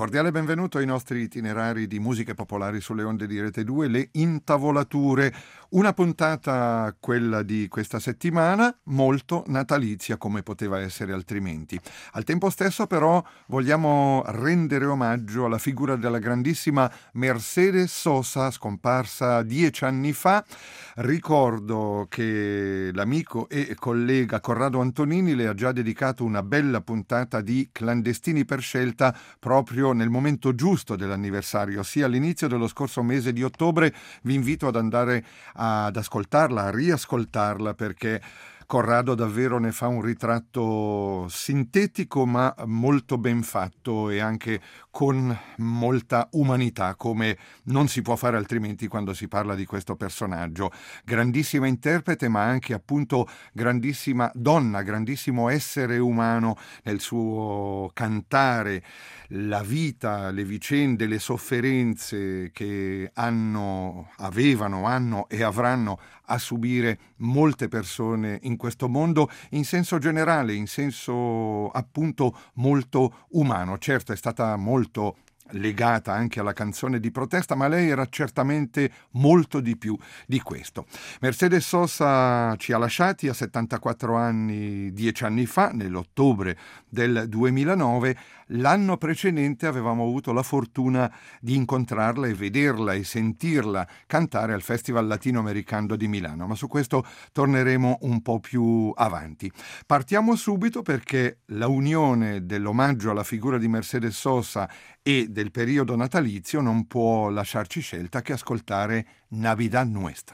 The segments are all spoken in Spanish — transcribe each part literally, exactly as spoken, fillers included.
cordiale benvenuto ai nostri itinerari di musiche popolari sulle onde di Rete due, le intavolature. Una puntata, quella di questa settimana, molto natalizia come poteva essere altrimenti. Al tempo stesso però vogliamo rendere omaggio alla figura della grandissima Mercedes Sosa, scomparsa dieci anni fa. Ricordo che l'amico e collega Corrado Antonini le ha già dedicato una bella puntata di Clandestini per scelta proprio nel momento giusto dell'anniversario, ossia all'inizio dello scorso mese di ottobre. Vi invito ad andare ad ascoltarla, a riascoltarla, perché Corrado davvero ne fa un ritratto sintetico ma molto ben fatto e anche con molta umanità, come non si può fare altrimenti quando si parla di questo personaggio. Grandissima interprete, ma anche appunto grandissima donna, grandissimo essere umano nel suo cantare la vita, le vicende, le sofferenze che hanno, avevano, hanno e avranno a subire molte persone in questo mondo, in senso generale, in senso appunto molto umano. Certo, è stata molto legata anche alla canzone di protesta, ma lei era certamente molto di più di questo. Mercedes Sosa ci ha lasciati a settantaquattro anni, dieci anni fa, nell'ottobre del duemilanove. L'anno precedente avevamo avuto la fortuna di incontrarla e vederla e sentirla cantare al Festival Latinoamericano di Milano, ma su questo torneremo un po' più avanti. Partiamo subito perché la unione dell'omaggio alla figura di Mercedes Sosa e del periodo natalizio non può lasciarci scelta che ascoltare Navidad Nuestra.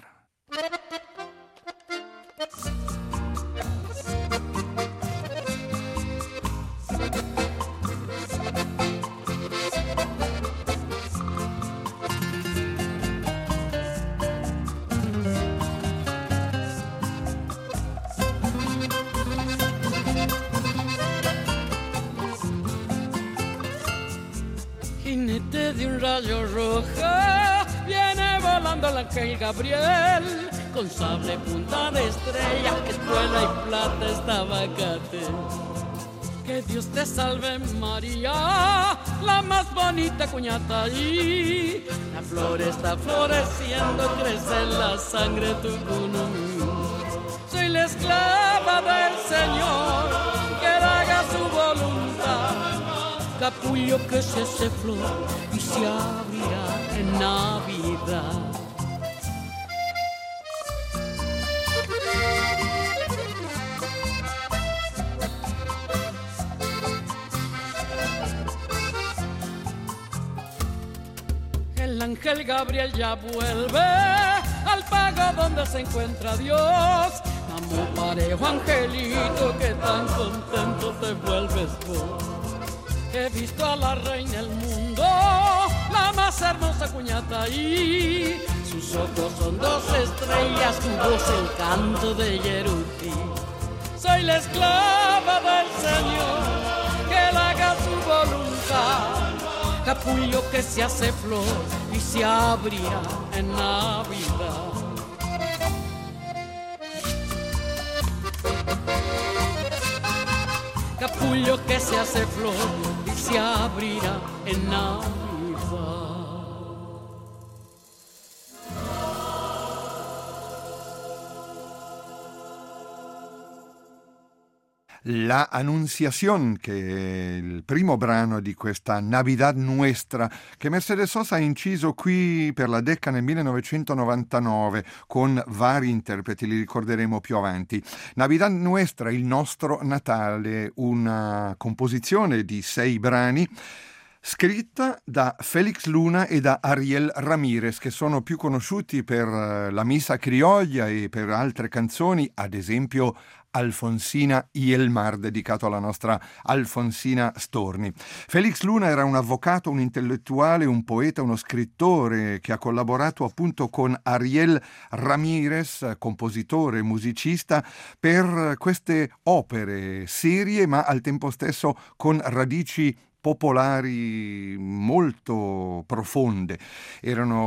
Jinete de un rayo rojo, viene volando el ángel Gabriel, con sable punta de estrella, que espuela y plata esta abacate. Que Dios te salve María, la más bonita cuñata allí. La flor está floreciendo, crece en la sangre tu cunumí. Soy la esclava del Señor, que haga su voluntad. Capullo que se hace flor y se abrirá en Navidad. El ángel Gabriel ya vuelve al pago donde se encuentra Dios. Vamos parejo, angelito, que tan contento te vuelves vos. He visto a la reina del mundo, la más hermosa cuñata ahí. Sus ojos son dos estrellas, su voz el canto de Yerutí. Soy la esclava del Señor, que él haga su voluntad. Capullo que se hace flor y se abrirá en Navidad. Capullo que se hace flor y se abrirá en Navidad. La Anunciación, che è il primo brano di questa Navidad Nuestra, che Mercedes Sosa ha inciso qui per la Decca nel millenovecentonovantanove con vari interpreti, li ricorderemo più avanti. Navidad Nuestra, il nostro Natale, una composizione di sei brani scritta da Félix Luna e da Ariel Ramírez, che sono più conosciuti per la Missa Criolla e per altre canzoni, ad esempio Alfonsina y el mar, dedicato alla nostra Alfonsina Storni. Félix Luna era un avvocato, un intellettuale, un poeta, uno scrittore che ha collaborato appunto con Ariel Ramírez, compositore, musicista, per queste opere serie ma al tempo stesso con radici popolari molto profonde. Erano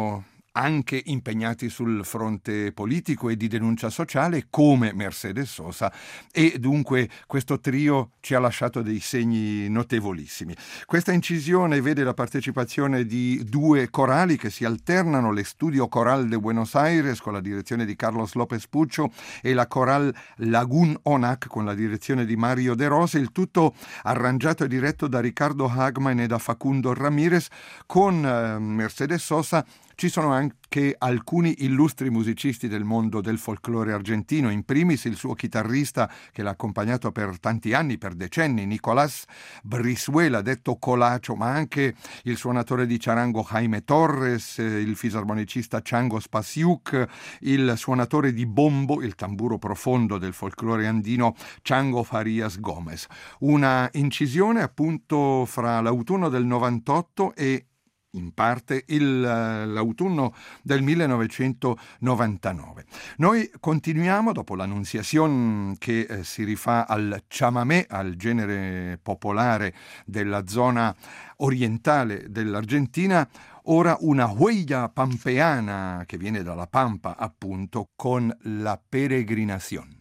anche impegnati sul fronte politico e di denuncia sociale come Mercedes Sosa, e dunque questo trio ci ha lasciato dei segni notevolissimi. Questa incisione vede la partecipazione di due corali che si alternano, l'Estudio Coral de Buenos Aires con la direzione di Carlos López Pucho e la Coral Lagun Onac con la direzione di Mario De Rose, il tutto arrangiato e diretto da Ricardo Hagman e da Facundo Ramirez. Con eh, Mercedes Sosa ci sono anche alcuni illustri musicisti del mondo del folklore argentino, in primis il suo chitarrista che l'ha accompagnato per tanti anni, per decenni, Nicolás Brizuela, detto Colacho, ma anche il suonatore di charango Jaime Torres, il fisarmonicista Chango Spasiuk, il suonatore di bombo, il tamburo profondo del folklore andino, Chango Farias Gomez. Una incisione appunto fra l'autunno del novantotto e in parte il, l'autunno del millenovecentonovantanove. Noi continuiamo dopo l'Annunciación che eh, si rifà al chamamé, al genere popolare della zona orientale dell'Argentina, ora una huella pampeana che viene dalla Pampa appunto con la Peregrinación.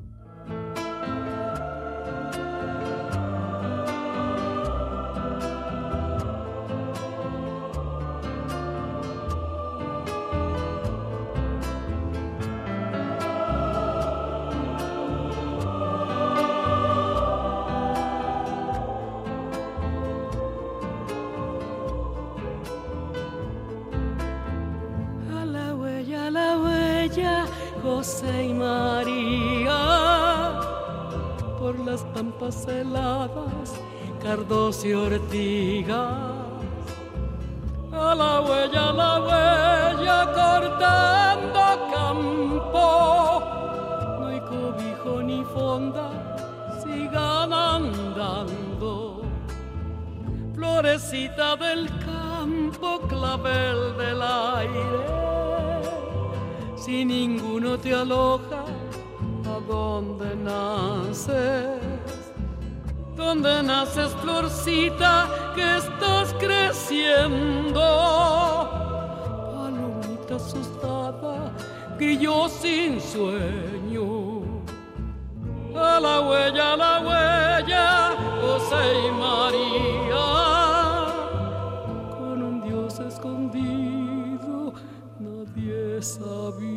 José y María, por las pampas heladas, cardos y ortigas, a la huella, a la huella, cortando campo, no hay cobijo ni fonda, sigan andando, florecita del campo, clavel del aire. Si ninguno te aloja, ¿a dónde naces? ¿Dónde naces, florcita, que estás creciendo? Palomita asustada, grillo sin sueño. A la huella, a la huella, José y María, con un Dios escondido, nadie sabía.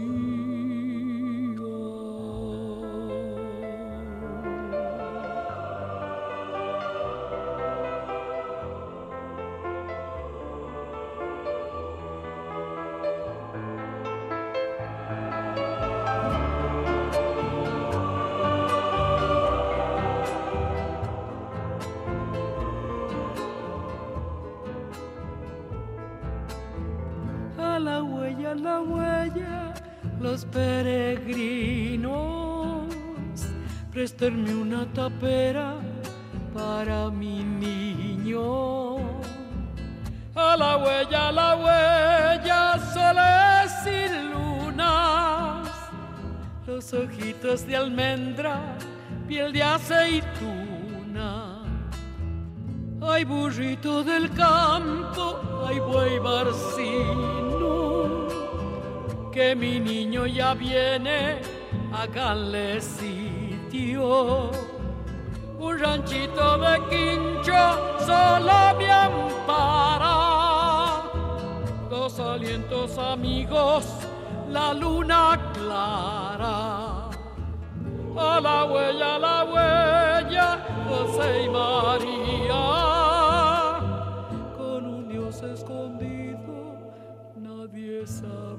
La huella, los peregrinos, préstenme una tapera para mi niño. A la huella, a la huella, soles y lunas, los ojitos de almendra, piel de aceituna. Ay, burrito del campo, ay, buey barcino, que mi niño ya viene, háganle sitio. Un ranchito de quincho solo me ampara, dos alientos amigos, la luna clara. A la huella, a la huella, José y María, con un Dios escondido, nadie sabía.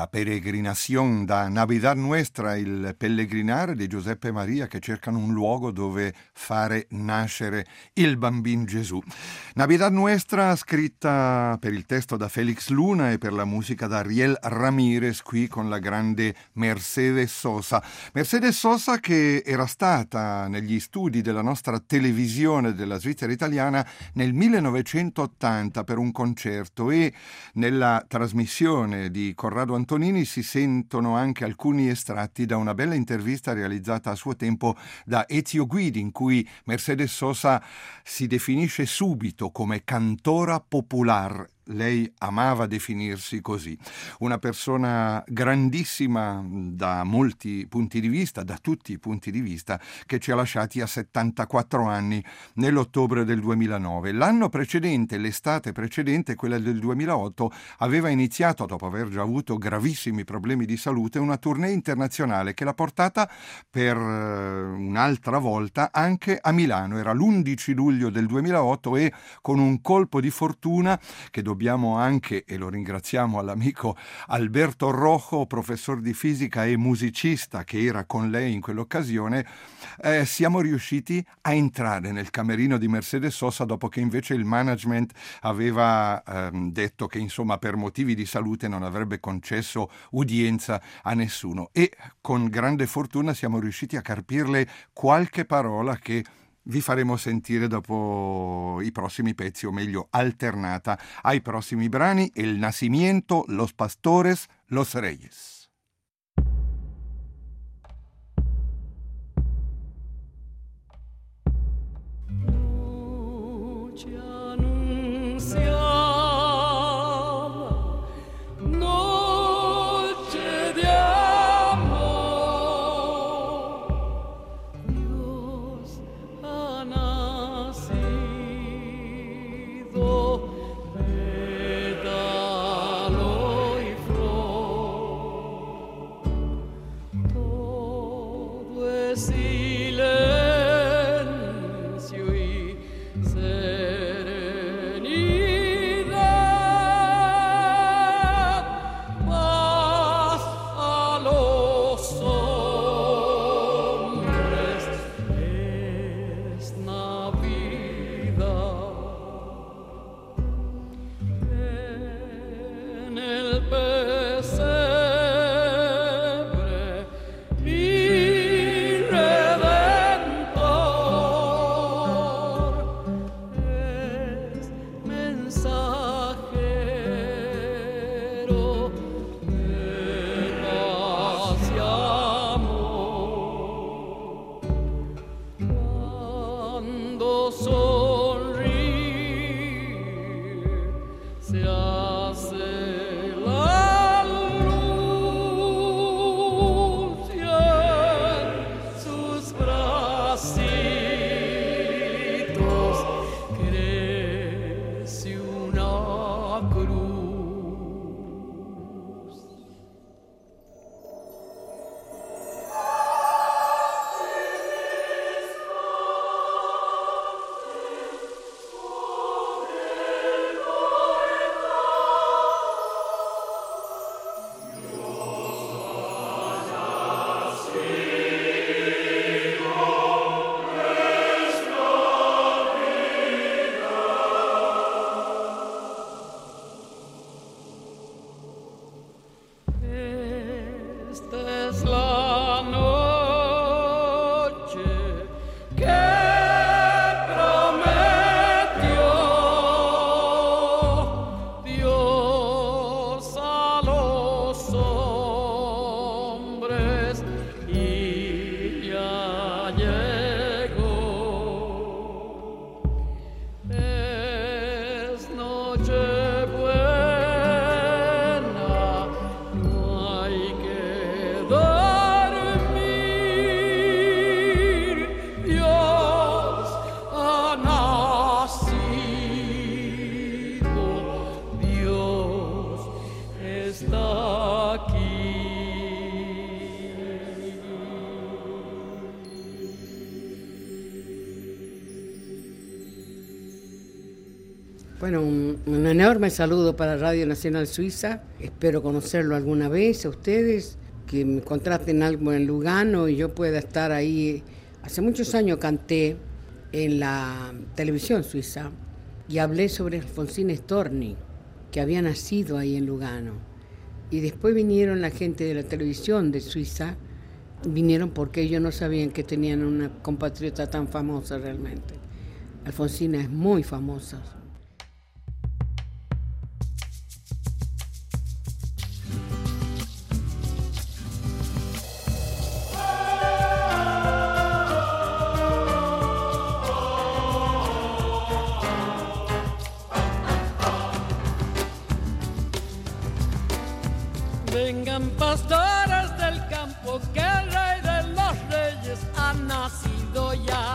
La peregrinación da Navidad Nuestra, il pellegrinare di Giuseppe Maria, che cercano un luogo dove fare nascere il bambino Gesù. Navidad Nuestra, scritta per il testo da Felix Luna e per la musica da Ariel Ramirez, qui con la grande Mercedes Sosa. Mercedes Sosa che era stata negli studi della nostra televisione della Svizzera italiana nel millenovecentottanta per un concerto, e nella trasmissione di Corrado Antonini si sentono anche alcuni estratti da una bella intervista realizzata a suo tempo da Ezio Guidi, in cui Mercedes Sosa si definisce subito come cantora popular. Lei amava definirsi così. Una persona grandissima da molti punti di vista, da tutti i punti di vista, che ci ha lasciati a settantaquattro anni nell'ottobre del duemilanove. L'anno precedente, l'estate precedente, quella del duemilaotto, aveva iniziato, dopo aver già avuto gravissimi problemi di salute, una tournée internazionale che l'ha portata per un'altra volta anche a Milano. Era l'undici luglio del duemilaotto e con un colpo di fortuna che dobbiamo anche, e lo ringraziamo all'amico Alberto Rojo, professor di fisica e musicista che era con lei in quell'occasione, eh, siamo riusciti a entrare nel camerino di Mercedes Sosa dopo che invece il management aveva ehm, detto che insomma per motivi di salute non avrebbe concesso udienza a nessuno, e con grande fortuna siamo riusciti a carpirle qualche parola che vi faremo sentire dopo i prossimi pezzi, o meglio alternata ai prossimi brani: El Nacimiento, Los Pastores, Los Reyes. Oh Bueno, un, un enorme saludo para Radio Nacional Suiza. Espero conocerlo alguna vez a ustedes, que me contraten algo en Lugano y yo pueda estar ahí. Hace muchos años canté en la televisión suiza y hablé sobre Alfonsín Storni, que había nacido ahí en Lugano. Y después vinieron la gente de la televisión de Suiza, vinieron porque ellos no sabían que tenían una compatriota tan famosa realmente. Alfonsina es muy famosa. Vengan pastores del campo, que el rey de los reyes ha nacido ya.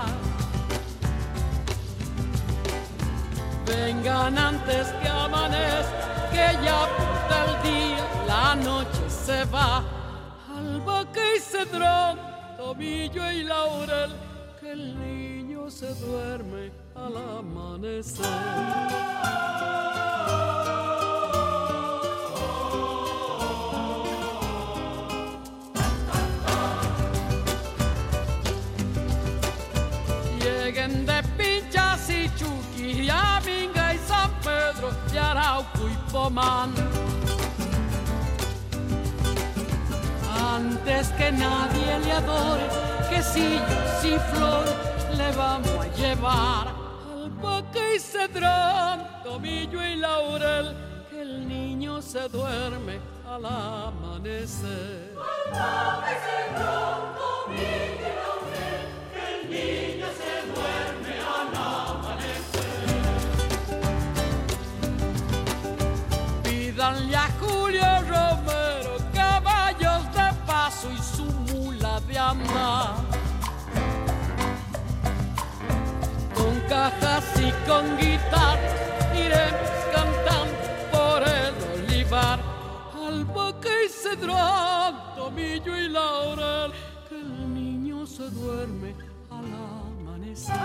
Vengan antes que amanezca, que ya apunta el día, la noche se va. Albahaca y cedrón, tomillo y laurel, que el niño se duerme al amanecer. Lleguen de Pinchas y Chuqui, Aminga y San Pedro, de Arauco y Pomán. Antes que nadie le adore, quesillos y flores le vamos a llevar. Albahaca y cedrón, tomillo y laurel, que el niño se duerme al amanecer. Albahaca y cedrón, tomillo y laurel, que el niño se duerme al amanecer. Pídanle a Julio Romero caballos de paso y su mula de andar, con cajas y con guitarra iremos cantando por el olivar. Albahaca y cedrón, tomillo y laurel, que el niño se duerme al amanecer.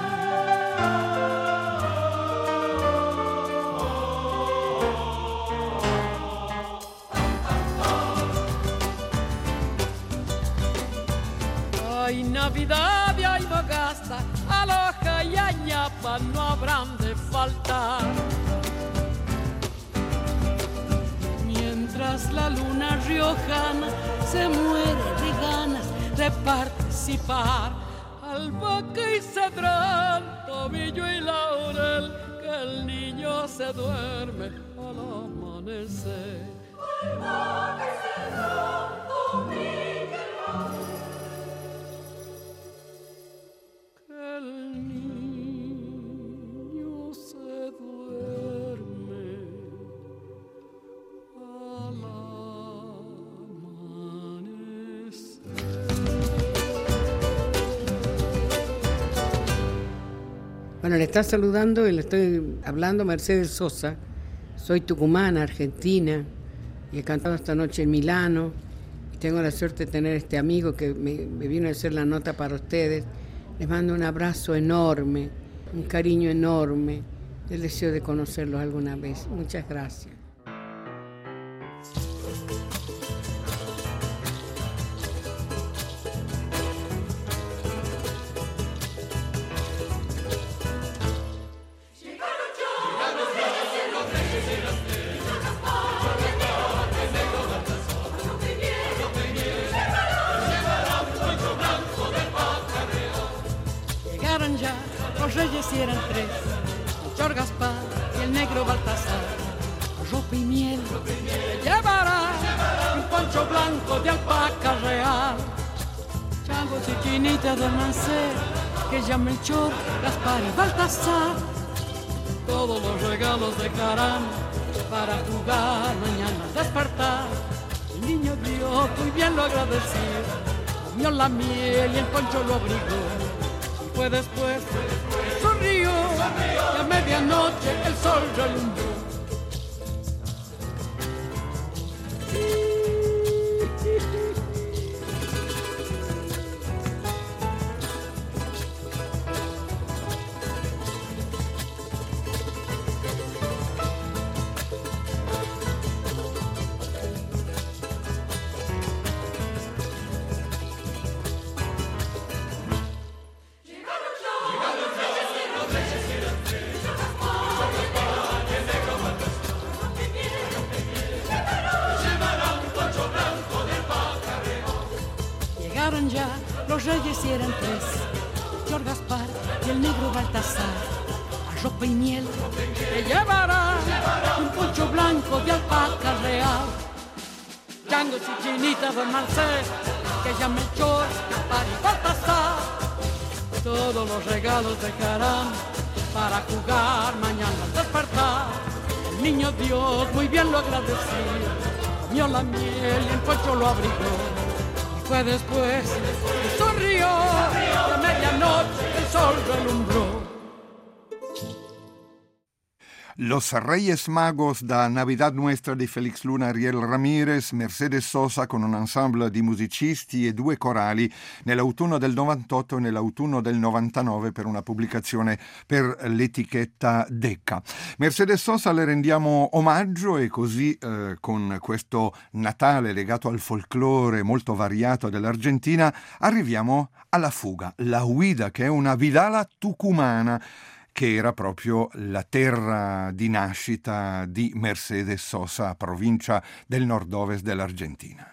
Hay Navidad y hay Bogasta, Aloja y Añapa no habrán de faltar. Mientras la luna riojana se muere de ganas de participar. Albahaca y cedrón, tomillo y laurel, que el niño se duerme al amanecer. Albahaca y cedrón, tomillo y laurel, que el niño se duerme al amanecer. Bueno, le está saludando y le estoy hablando Mercedes Sosa. Soy tucumana, argentina, y he cantado esta noche en Milano. Y tengo la suerte de tener este amigo que me, me vino a hacer la nota para ustedes. Les mando un abrazo enorme, un cariño enorme. El deseo de conocerlos alguna vez. Muchas gracias. Los reyes eran tres, Melchor, Gaspar y el negro Baltasar. Ropa y miel te llevará un poncho blanco de alpaca real, changos y quinitas de mancera que ya Melchor, Gaspar y Baltasar. Todos los regalos dejarán para jugar mañana al despertar. El niño vio muy bien lo agradecido, comió la miel y el poncho lo abrigó. Fue después, sonrió, y a medianoche el sol relumbró. Llegaron ya los reyes y eran tres, Melchor, Gaspar y el negro Baltasar. A ropa y miel te llevarán un poncho blanco de alpaca real. Chango, Chichinita, Don Marcel, que ya Melchor, Gaspar y Baltasar. Todos los regalos dejarán para jugar mañana al despertar. El niño Dios muy bien lo agradeció, comió la miel y el poncho lo abrigó. Y fue después que sonrió, de medianoche el sol relumbró. Los Reyes Magos da Navidad Nuestra di Felix Luna, Ariel Ramirez, Mercedes Sosa con un ensemble di musicisti e due corali nell'autunno del novantotto e nell'autunno del novantanove per una pubblicazione per l'etichetta Decca. Mercedes Sosa le rendiamo omaggio e così eh, con questo Natale legato al folklore molto variato dell'Argentina arriviamo alla fuga, la huida, che è una vidala tucumana, che era proprio la terra di nascita di Mercedes Sosa, provincia del nord-ovest dell'Argentina.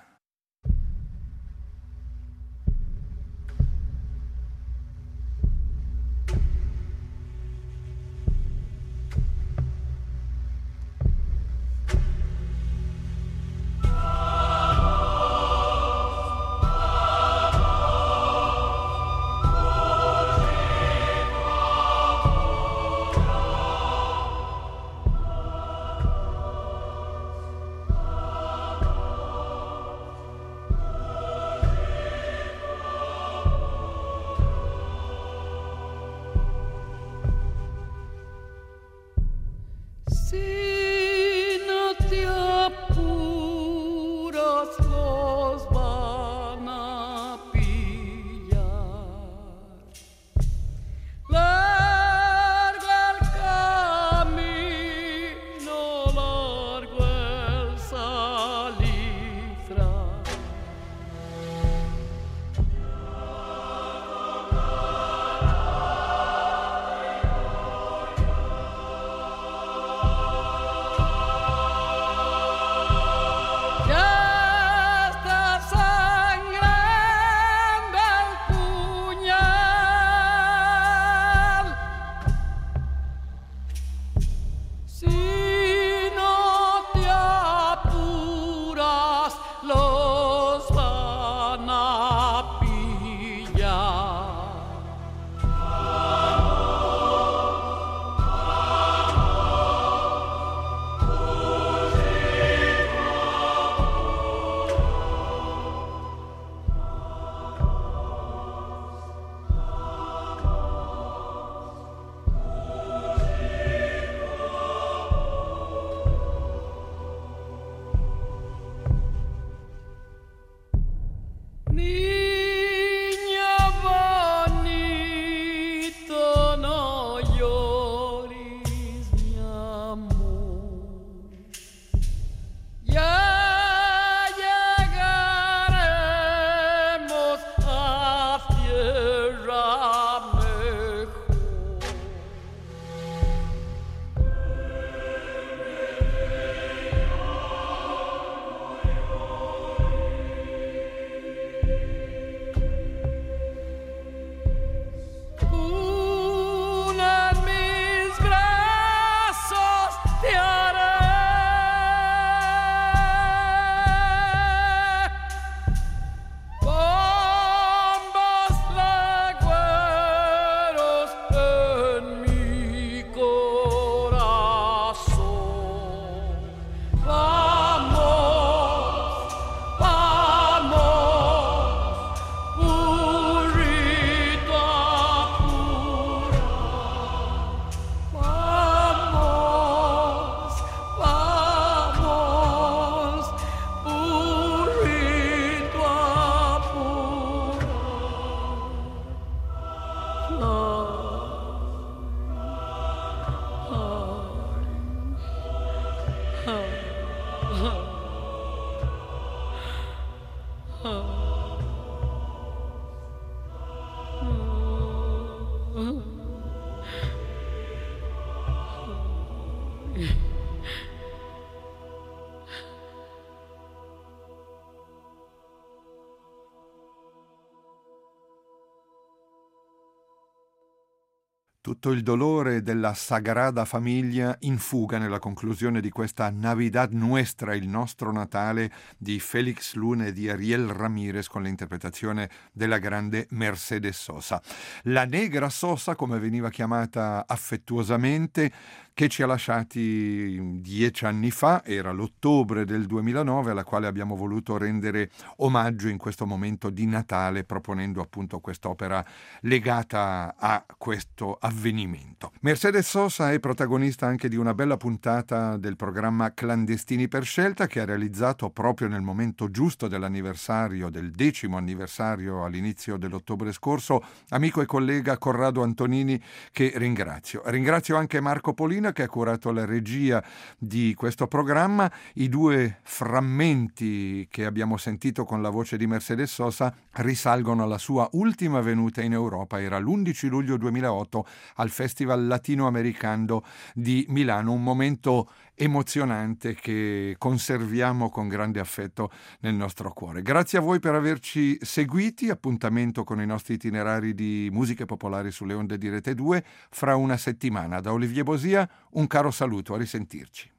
Tutto il dolore della Sagrada Famiglia in fuga nella conclusione di questa Navidad Nuestra, il nostro Natale, di Félix Luna e di Ariel Ramírez con l'interpretazione della grande Mercedes Sosa. La Negra Sosa, come veniva chiamata affettuosamente, che ci ha lasciati dieci anni fa, era l'ottobre del duemilanove, alla quale abbiamo voluto rendere omaggio in questo momento di Natale, proponendo appunto quest'opera legata a questo avvenimento. Mercedes Sosa è protagonista anche di una bella puntata del programma Clandestini per scelta, che ha realizzato proprio nel momento giusto dell'anniversario, del decimo anniversario all'inizio dell'ottobre scorso, amico e collega Corrado Antonini, che ringrazio. Ringrazio anche Marco Polina, che ha curato la regia di questo programma. I due frammenti che abbiamo sentito con la voce di Mercedes Sosa risalgono alla sua ultima venuta in Europa, era l'undici luglio duemilaotto al Festival Latinoamericano di Milano, un momento emozionante che conserviamo con grande affetto nel nostro cuore. Grazie a voi per averci seguiti, appuntamento con i nostri itinerari di musiche popolari sulle onde di Rete due fra una settimana. Da Olivier Bosia un caro saluto, a risentirci.